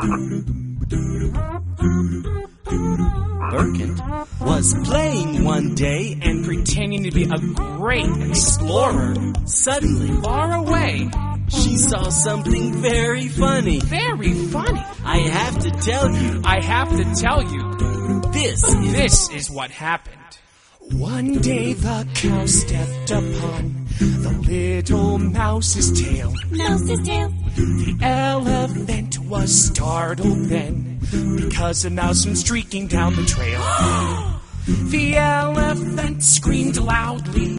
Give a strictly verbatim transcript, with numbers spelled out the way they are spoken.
Berkant was playing one day and pretending to be a great explorer. Suddenly, Far away. she saw something very funny. Very funny. I have to tell you, I have to tell you, this is... this is what happened. One day the cow stepped upon the little mouse's tail. Mouse's tail. The elephant was startled then, because a mouse went streaking down the trail. The elephant screamed loudly.